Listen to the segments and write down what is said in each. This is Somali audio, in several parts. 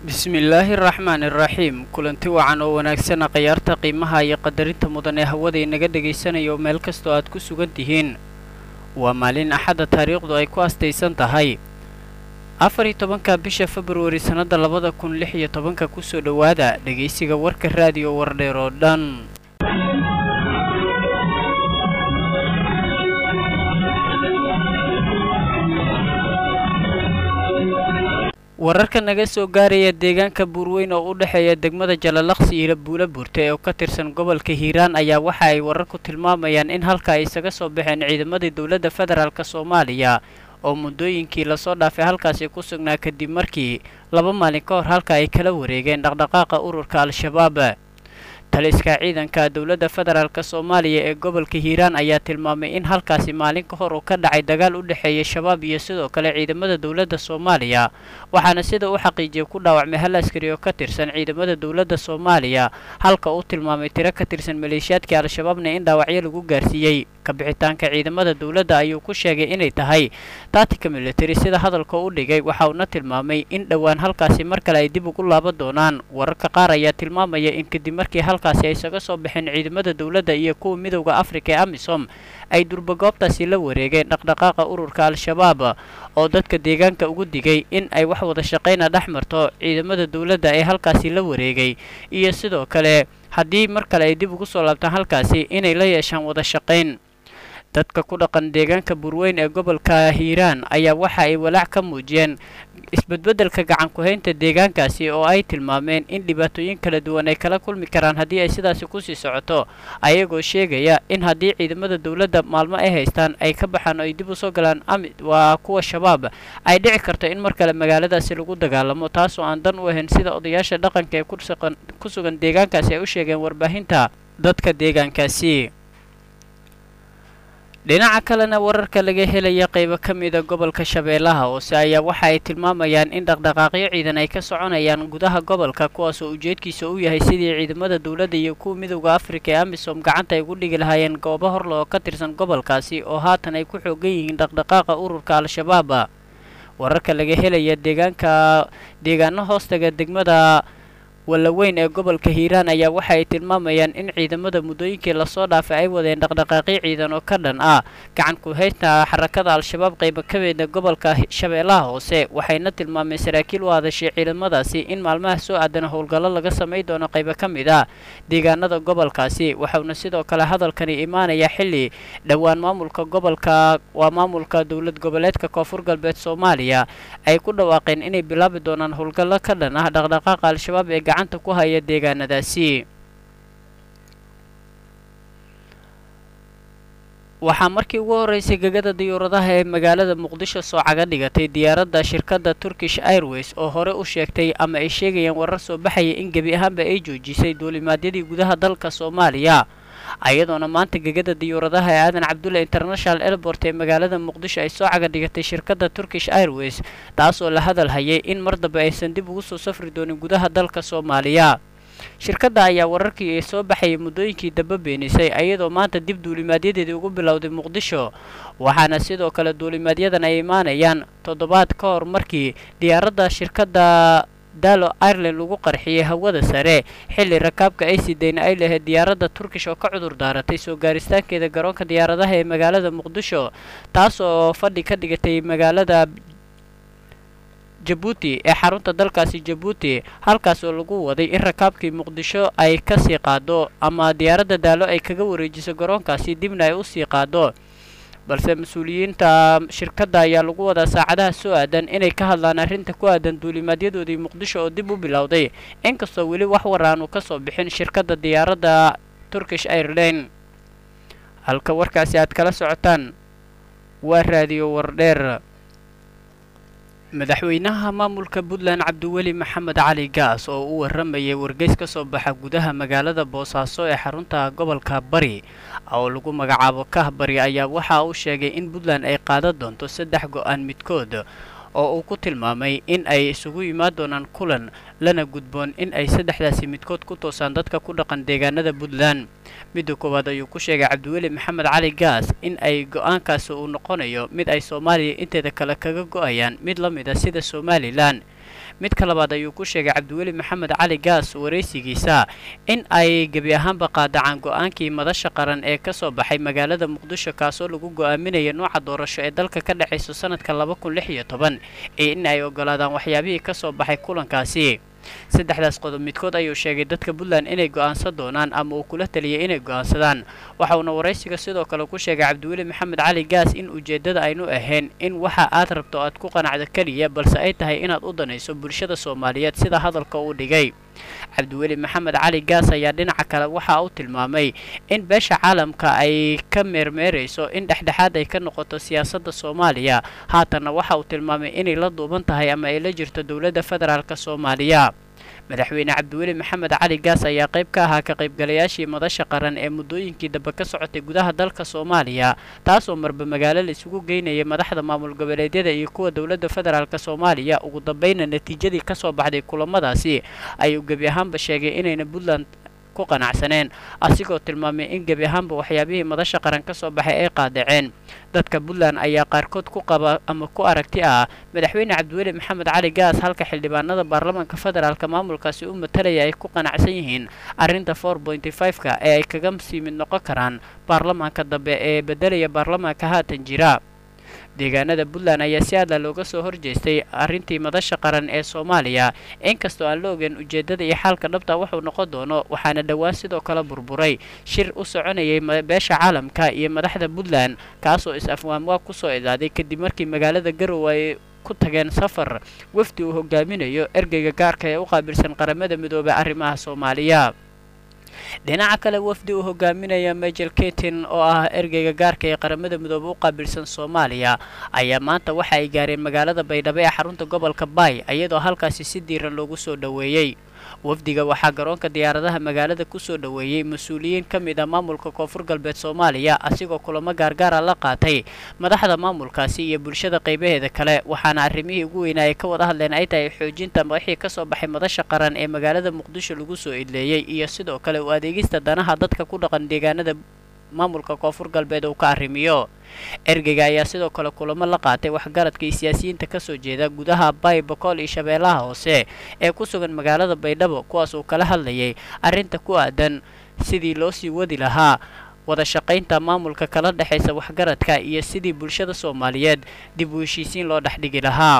bismillaahi raxmaani raxiim kulanti wacan oo wanaagsan khiyaarta qiimaha iyo qadarinta mudan ee hawada inaga dhagaysanayo meel kastoo aad ku sugan tihiin waa maalin axadda taariikhdu ay ku astaysan tahay 14-ka bisha Februari sanada 2016 kusoo dhawaada dhageysiga warka raadiyo wardheer oo dhan. wararka naga soo gaaraya deegaanka Buurweyn oo u dhaxeeya degmada Jalalaqsi iyo Buula Buurte oo ka tirsan gobolka Hiiraan ayaa waxa ay wararku tilmaamayaan in halka ay isaga soo baxeen ciidamadii dawladda federaalka Soomaaliya oo muddooyinkii la soo dhaafay halkaasi ku sugnaa kadib markii 2 maalin ka hor halka ay kala wareegeen dhaqdhaqaaqa ururka Al-Shabaab. taliska ciidanka dawladda federaalka Soomaaliya ee gobolka Hiiraan ayaa tilmaamay in halkaasi maalin ka hor uu ka dhacay dagaal u dhaxeeya shabaab iyo sidoo kale ciidamada dawladda Soomaaliya waxaana sida uu xaqiijiyay ku dhaawacmay hal askari oo ka tirsan ciidamada dawladda Soomaaliya halka uu tilmaamay tiro ka tirsan maleeshiyaadka Al-Shabaabna in dhaawacyo lagu gaarsiiyay ka bixitaanka ciidamada dawladda ayuu ku sheegay inay tahay tactical military sida hadalka u dhigay waxa uu tilmaamay in dhawaan halkaasi mar kale ay dib ugu laaban doonaan wararka qaar ayaa tilmaamaya in kadib markii halkaasi ay isaga soo baxeen ciidamada dawladda iyo kuwa midowga Afrika ee AMISOM ay durbagoobtaasi la wareegeen dhaqdhaqaaqa ururka Al-Shabaab oo dadka deegaanka ugu digay in ay wax wada shaqeyn dhaxmarto ciidamada dawladda ee halkaasi la wareegay iyo sidoo kale haddii mar kale ay dib ugu soo laabtaan halkaasi inay la yeeshaan wada shaqeyn. dadka ku dhaqan deegaanka Buurweyn ee gobolka Hiiraan ayaa waxa ay walaac ka muujiyeen isbedbedelka gacan ku haynta deegaankaasi oo ay tilmaameen in dhibaatooyin kala duwan ay kala kulmi karaan haddii ay sidaasi ku sii socoto ayagoo sheegaya in haddii ciidamada dawladda maalmo ay haystaan ay ka baxaan oo ay dib u soo galaan waa kuwa shabaab ay dhici karto in mar kale magaaladaasi lagu dagaalamo taasoo aan dan u ahayn sida odayaasha dhaqanka ee ku sugan deegaankaasi ay u sheegeen warbaahinta dadka deegaankaasi. dhinaca kalena wararka laga helaya qaybo ka mid ah gobolka Shabeellaha Hoose ayaa waxa ay tilmaamayaan in dhaqdhaqaaqyo ciidan ay ka soconayaan gudaha gobolka kuwaas oo ujeedkiisa uu yahay sidii ciidamada dawladda iyo kuwa midowga Afrika ee AMISOM gacanta ay ugu dhigi lahaayeen goobo hor loo ka tirsan gobolkaasi oo haatan ay ku xoogan yihiin dhaqdhaqaaqa ururka Al-Shabaab. wararka laga helaya deegaano hoostaga degmada Walaweyn ee gobolka Hiiraan ayaa waxa ay tilmaamayaan in ciidamada muddooyinkii la soo dhaafay ay wadeen dhaqdhaqaaqyo ciidan oo ka dhan ah gacan ku haynta xarakada Al-Shabaab qayb ka mid ah gobolka Shabeellaha Hoose waxayna tilmaameen saraakiil u hadashay ciidamadaasi in maalmaha soo aadan howlgallo laga sameyn doono qayb ka mid ah deegaanada gobolkaasi waxaana sidoo kale hadalkani imaanaya xilli dhawaan maamulka gobolka maamulka dawlad goboleedka Koonfur Galbeed Soomaaliya ay ku dhawaaqeen inay bilaabi doonaan howlgallo ka dhan ah dhaqdhaqaaqa Al-Shabaab ee gacanta ku haya deegaanadaasi. waxaa markii ugu horeysay gagada diyaaradaha ee magaalada Muqdisho soo caga dhigatay diyaaradda shirkadda Turkish Airways oo hore u sheegtay ama ay sheegayeen warar soo baxaya in gebi ahaanba ay joojisay duulimaadyadii gudaha dalka Soomaaliya ayadoona maanta gagada diyaaradaha ee Aadan Cabdulle International Airport ee magaalada Muqdisho ay soo caga dhigatay shirkadda Turkish Airways taasoo la hadal hayay in mar dambe aysan dib ugu soo safri doonin gudaha dalka Soomaaliya. shirkadda ayaa wararkii ay soo baxay muddooyinkii daba beenisay ayadoo maanta dib duulimaadyadeedii ugu bilowday Muqdisho waxaana sidoo kale duulimaadyadan ay imaanayaan toddobaad ka hor markii diyaaradda shirkadda Dalo Ireland lagu qarxiyay hawada sare xilli rakaabka ay sideen ay lahayd diyaaradda Turkish oo ka cudur daaratay soo gaaristaankeeda garoonka diyaaradaha ee magaalada Muqdisho taasoo fadhi ka dhigatay magaalada Djibouti ee xarunta dalkaasi Djibouti halkaas oo lagu waday in rakaabkii Muqdisho ay ka sii qaado ama diyaaradda Dalo ay kaga wareejiso garoonkaasi dibna ay u sii qaado balse mas'uuliyiinta shirkadda ayaa lagu wadaa saacadaha soo aadan inay ka hadlaan arrinta ku aadan duulimaadyadoodii Muqdisho oo dib u bilowday inkastoo weli wax waraan uu ka soo bixin shirkadda diyaaradda Turkish Airlines. halka warkaasi aad kala socotaan waa raadiyo wardheer. madaxweynaha maamulka Puntland Cabdiweli Maxamed Cali Gaas oo u waramayay wargeys ka soo baxa gudaha magaalada Boosaaso ee xarunta gobolka Bari oo lagu magacaabo Kahbari ayaa waxa uu sheegay in Puntland ay qaadan doonto 3 go'aan midkood oo uu ku tilmaamay in ay isugu yimaad doonaan kulan lana gudboon in ay saddexdaasi midkood ku toosaan dadka ku dhaqan deegaanada Puntland. midda koowaad ayuu ku sheegay Cabdiweli Maxamed Cali Gaas in ay go'aankaasi uu noqonayo mid ay Soomaaliya inteeda kale kaga go'ayaan mid la mid ah sida Somaliland midka labaad ayuu ku sheegay cabdiweli maxamed cali gaas wareysigiisa in ay gebi ahaanba qaadacaan go-aankii madasha qaran ee kasoo baxay magaalada muqdisho kaasoo lagu go-aaminaya nooca doorasho ee dalka ka dhacayso sanadka 2016 ee in ay ogolaadaan waxyaabihii kasoo baxay kulankaasi saddexdaas qodob midkood ayuu sheegay dadka Puntland inay go'aansan doonaan ama uu kula taliyay inay go'aansadaan waxa uu wareysiga sidoo kale ku sheegay cabdiweli maxamed cali gaas in ujeedada aynu ahayn in waxa aad rabto aad ku qanacdo kaliya balse ay tahay inaad u danayso bulshada Soomaaliyeed sida hadalka uu dhigay cabdiweli maxamed cali gaas ayaa dhinaca kale waxa uu tilmaamay in beesha caalamka ay ka meermeerayso in dhexdhexaad ay ka noqoto siyaasadda Soomaaliya haatana waxa uu tilmaamay inay la duuban tahay ama ay la jirto dawladda federaalka Soomaaliya madaxweyne cabdiweli maxamed cali gaas ayaa qayb ka ahaa ka qaybgalayaashii madasha qaran ee muddooyinkii dambe ka socotay gudaha dalka Soomaaliya taasoo marba magaalo la isugu geynayay madaxda maamul goboleedyada iyo kuwa dawladda federaalka Soomaaliya ugu dambeynna natiijadii ka soo baxday kulamadaasi ayuu gebi ahaanba sheegay inayna Puntland ku qanacsaneen asigoo tilmaamay in gebi ahaanba waxyaabihii madasha qaran ka soo baxay ay qaadaceen dadka Puntland ayaa qaarkood ku qaba ama ku aragti ah madaxweyne cabdiweli maxamed cali gaas halka xildhibaanada baarlamaanka federaalka maamulkaasi u matalaya ay ku qanacsan yihiin arrinta 4.5ka ee ay kaga sii mid noqon karaan baarlamaanka dambe ee bedelaya baarlamaanka haatan jira deegaanada Puntland ayaa si aad looga soo horjeestay arrintii madasha qaran ee Soomaaliya inkastoo aan la ogeyn ujeedada iyo xalka dhabta wuxuu noqon doono waxaana dhawaan sidoo kale burburay shir u soconayay beesha caalamka iyo madaxda Puntland kaasoo is-afwaamwa ku soo idaaday kadib markii magaalada Garowe ay ku tageen safar wafdi uu hogaaminayo ergeyga gaarka ee u qaabilsan qaramada midoobay arrimaha Soomaaliya dhinaca kale wafdi uu hogaaminaya Major Ketin oo ah ergeyga gaarka ee qaramada midoobay u qaabilsan Soomaaliya ayaa maanta waxa ay gaareen magaalada Baydhabo ee xarunta gobolka Bay iyadoo halkaasi si diiran loogu soo dhaweeyay wafdiga waxaa garoonka diyaaradaha magaalada ku soo dhaweeyay mas'uuliyiin ka mid ah maamulka Koonfur Galbeed Soomaaliya asigoo kulamo gaargaar ah la qaatay madaxda maamulkaasi iyo bulshada qaybaheeda kale waxaana arrimihii ugu weynaa ay ka wada hadleen ay tahay xoojinta wixii ka soo baxay madasha qaran ee magaalada Muqdisho lagu soo idleeyay iyo sidoo kale u adeegista danaha dadka ku dhaqan deegaanada maamulka Koonfur Galbeed uu ka arrimiyo ergeyga ayaa sidoo kale kulamo la qaatay waxgaradka siyaasiyiinta ka soo jeeda gudaha Bay Bakool iyo Shabeellaha Hoose ee ku sugan magaalada Baydhabo kuwaas oo kala hadlayay arrinta ku aadan sidii loo sii wadi lahaa wada shaqaynta maamulka kala dhaxaysa waxgaradka iyo sidii bulshada Soomaaliyeed dib u heshiisiin loo dhaxdhigi lahaa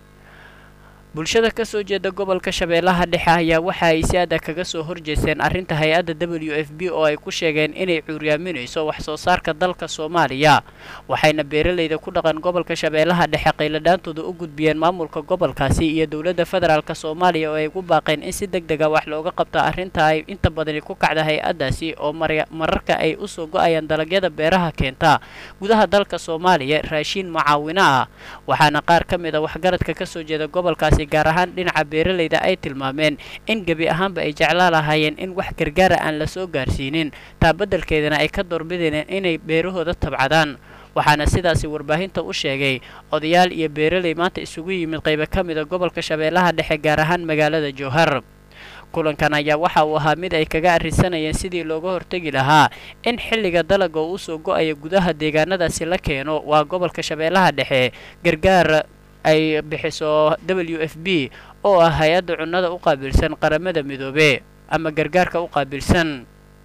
bulshada ka soo jeeda gobolka Shabeellaha Dhexe ayaa waxa ay si aad kaga soo horjeesteen arrinta hay'adda WFP oo ay ku sheegeen inay cuuriyaaminayso wax soo saarka dalka Soomaaliya waxayna beeraleyda ku dhaqan gobolka Shabeellaha Dhexe qayladhaantooda u gudbiyeen maamulka gobolkaasi iyo dawladda federaalka Soomaaliya oo ay ku baaqeen in si degdeg ah wax looga qabto arrinta ay inta badan ku kacda hay'addaasi oo mararka ay u soo go'ayaan dalagyada beeraha keenta gudaha dalka Soomaaliya raashin mucaawino ah waxaana qaar ka mid ah waxgaradka ka soo jeeda gobolkaasi gaar ahaan dhinaca beeraleyda ay tilmaameen in gebi ahaanba ay jeclaan lahaayeen in wax gargaar aan la soo gaarsiinin taa beddelkeedana ay ka doorbideen inay beerahooda tabcadaan waxaana sidaasi warbaahinta u sheegay odayaal iyo beeraley maanta isugu yimid qaybo ka mid ah gobolka Shabeellaha Dhexe gaar ahaan magaalada Jowhar kulankan ayaa waxa uu ahaa mid ay kaga arrinsanayeen sidii looga hortagi lahaa in xilliga dalagga uu soo go'ayo gudaha deegaanadaasi la keeno waa gobolka Shabeellaha Dhexe gargaar ay bixiso WFP oo ah hay'adda cunnada u qaabilsan qaramada midoobay ama gargaarka u qaabilsan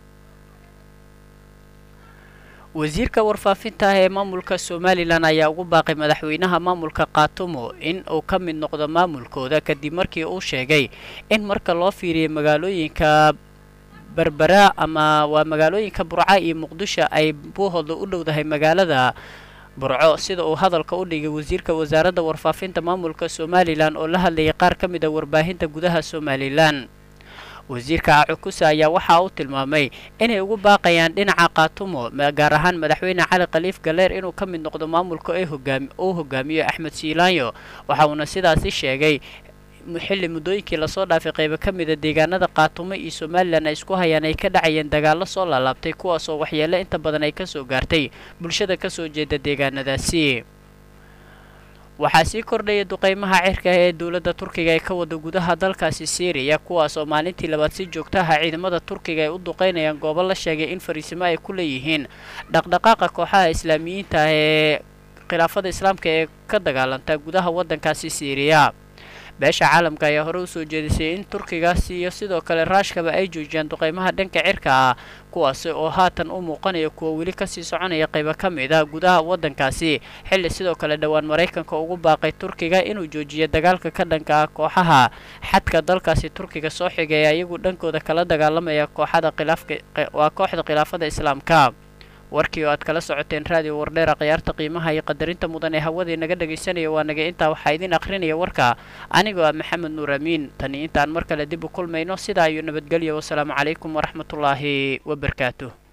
wasiirka warfaafinta ee maamulka Somaliland ayaa ugu baaqay madaxweynaha maamulka Qaatumo in uu ka mid noqdo maamulkooda kadib markii uu sheegay in marka loo fiiriyo magaalooyinka Berbera ama waa magaalooyinka Burco iyo Muqdisho ay buuhooda u dhowdahay magaalada Burco sida uu hadalka u dhigay wasiirka wasaaradda warfaafinta maamulka Somaliland oo la hadlayay qaar ka mid ah warbaahinta gudaha Somaliland wasiirka Cukusa ayaa waxa uu tilmaamay inay ugu baaqayaan dhinaca Qaatumo gaar ahaan madaxweyne Cali Khaliif Galeer inuu ka mid noqdo maamulka ay hogaamiyo Axmed Siilaanyo waxa uu sidaasi sheegay xilli muddooyinkii la soo dhaafay qaybo ka mid ah deegaanada Qaatumo iyo Somaliland ay isku hayaan ay ka dhacayeen dagaallo soo laalaabtay kuwaas oo waxyeello inta badan ay ka soo gaartay bulshada ka soo jeeda deegaanadaasi waxaa sii kordhaya duqeymaha cirka ee dawladda Turkiga ay ka wada gudaha dalkaasi Syria kuwaas oo maalintii labaad si joogto ah ciidamada Turkiga ay u duqeynayaan goobo la sheegay in fariisimo ay ku leeyihiin dhaqdhaqaaqa kooxaha Islaamiyiinta ee khilaafada Islaamka ee ka dagaalanta gudaha waddankaasi Syria beesha caalamka ayaa hore usoo jeedisay in turkigaasi iyo sidoo kale raashkaba ay joojiyaan duqeymaha dhanka cirka ah kuwaasi oo haatan u muuqanaya kuwa weli kasii soconaya qaybo ka mid ah gudaha waddankaasi xilli sidoo kale dhowaan maraykanka ugu baaqay turkiga inuu joojiyo dagaalka ka dhanka ah kooxaha xadka dalkaasi turkiga soo xigaya iyagu dhankooda kala dagaalamaya kooxda khilaafada islaamka warkii oo aad kala socoteen raadiyo wardheera khiyaarta qiimaha iyo qadarinta mudan ee hawadii naga dhagaysanaya waa naga intaa waxaa idin akhrinaya warka anigoo ah maxamed nuur amiin tani intaan mar kale dib u kulmayno sidaa iyo nabadgelyo wasalaamu calaykum waraxmatullaahi wabarakaatuh